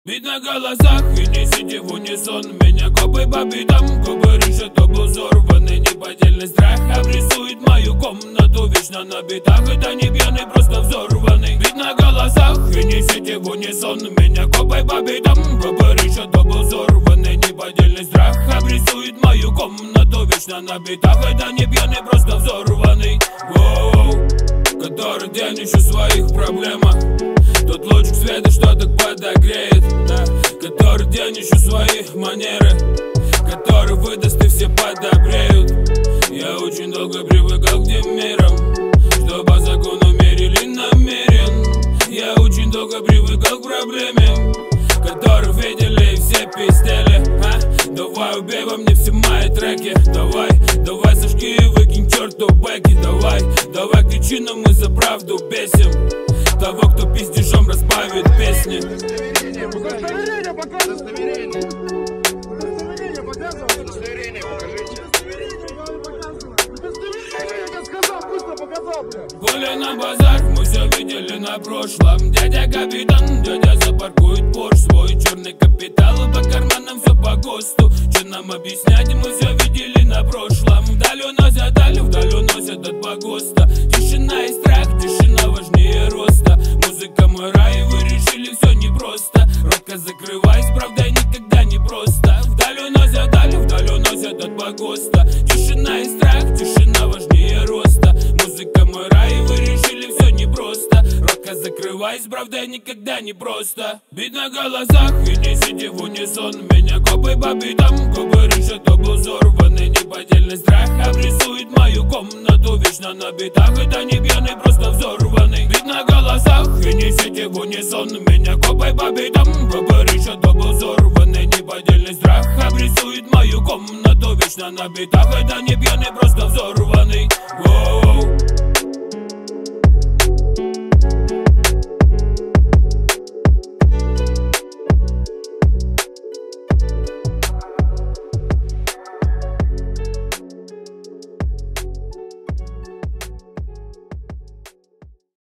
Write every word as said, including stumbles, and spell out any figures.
Вид на глазах и несите в унисон. Меня копы по битам, копы рыщут об взорванный. Неподдельный страх обрисует мою комнату. Вечно на битах, это не пьяный, просто взорванный. Вид на глазах и несите в унисон. Меня копы по битам, копы рыщут об взорванный. Неподдельный страх обрисует мою комнату. Вечно на битах, это не пьяный, просто взорванный. Воу, который день еще в своих проблемах. Тот лучик света, что так подогреет, да. Который день еще свои манеры, который выдаст и все подобреют. Я очень долго привыкал к тем мерам, что по закону мерили намерен. Я очень долго привыкал к проблеме, которых видели и все пиздели, а? Давай убей во мне все мои треки. Давай, давай сожги и выкинь черту бэки. Давай, давай кричи, но мы за правду бесим того, кто пиздежом разбавит песни. Удостоверение покажи! Удостоверение! Удостоверение показывай! Удостоверение покажите! Удостоверение, я сказал, быстро показал, блядь! Гуляй на базар, мы все видели на прошлом. Дядя капитан, дядя запаркует Порш свой черный капитал, и по карманам все по ГОСТу. Че нам объяснять, мы все видели на прошлом. Вдаль уносят, даль, вдаль уносят от погоста. Тишина и страх, тишина важнее роста. Музыка мой рай, вы решили все непросто. Ротка закрывайся, правда никогда не просто. Вдаль уносят, даль, вдаль уносят от погоста. Тишина и страх, тишина важнее роста. Музыка мой рай, вы решили все непросто. Ротка закрывайся, правда никогда не просто. Бит на глазах и несите в унисон. Меня копы по битам, копы рыщут об взорванный. Неподдельный страх обрисует мою комнату. Вечно на битах, это не пьяный, просто взорванный. Бит на глазах и несите в унисон. Меня копы по битам, копы рыщут об взорванный. Неподдельный страх обрисует мою комнату. Вечно на битах, это не пьяный, просто взорванный. Воу.